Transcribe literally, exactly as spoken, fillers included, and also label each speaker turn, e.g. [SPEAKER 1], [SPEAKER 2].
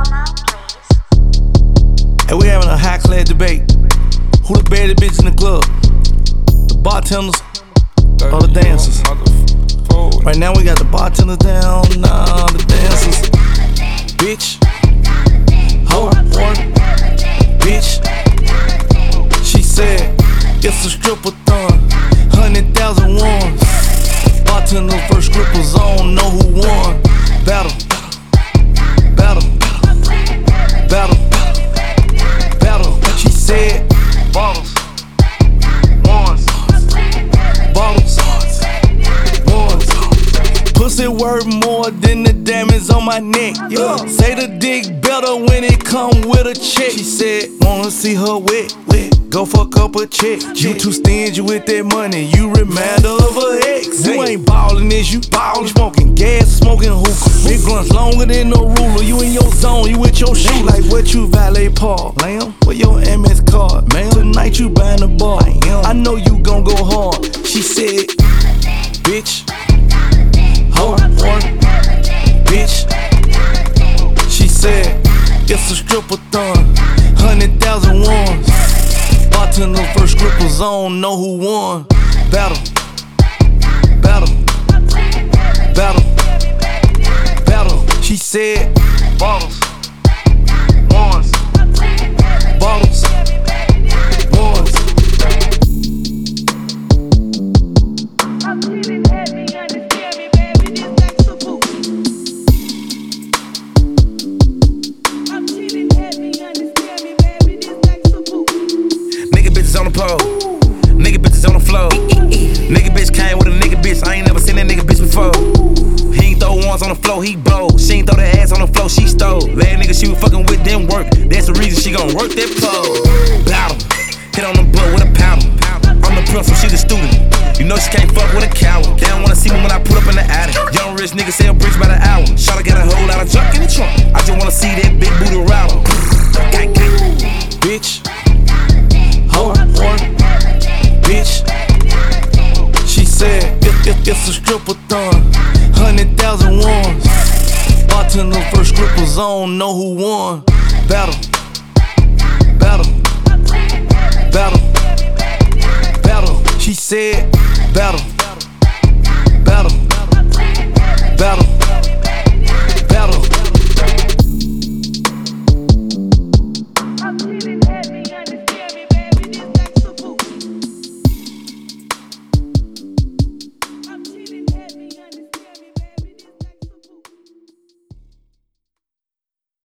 [SPEAKER 1] Hey, we having a high class debate. Who the baddest bitch in the club? The bartenders or the dancers? Right now we got the bartenders down, nah, the dancers. Bitch, hoe, whore, bitch. She said it's a stripper-thon, hundred thousand ones. Bartenders first strippers on, know who won. Battle, battle, battle, battle. She said bottles, ones, bottles, ones. Pussy worth more than the diamonds on my neck. Yeah. Say the dick better when it come with a check. She said wanna see her wet, wet. Go fuck up a check. You too stingy with that money. You remind her of her ex. You ain't ballin' as you ballin'. Smoking gas, smoking hookah. Big blunts longer than no ruler. You in your zone, you with your shit. Like what you valet park. Lamb, with your M S card. Man, tonight you buying the bar. I know you gon' go hard. She said, bitch, hoe, whore, bitch. She said, it's a stripper-thon, hundred thousand ones. Bartender first strippers on, know who won. Battle, battle, battle, battle. She said bottles, ones, bottles, ones.
[SPEAKER 2] I'm feeling heavy, understand me, baby, this like Sabu. I'm feeling heavy, understand me, baby, this like Sabu.
[SPEAKER 3] Nigga bitches on the pole, nigga bitches on the floor. Nigga bitch came with a nigga bitch, I ain't never seen that nigga bitch before. He ain't throw ones on the floor, he bold. She ain't throw that ass on the floor, she stole. Last nigga she was fucking with didn't work, that's the reason she gon' work that pole. Battle, hit on the butt with a paddle. I'm the principal, she the student. You know she can't fuck with a coward. They don't wanna see me when I pull up in the attic. Young rich nigga sell bricks by the hour. Shawty got a whole lot of junk in the trunk. I just wanna see that big booty rattle. Gang, gang.
[SPEAKER 1] Bitch, hoe, whore, bitch. She said it, it, it's a stripper-thon, hundred thousand ones. Bartender first strippers on, know who won. Battle, battle, battle, battle. She said battle, battle, battle.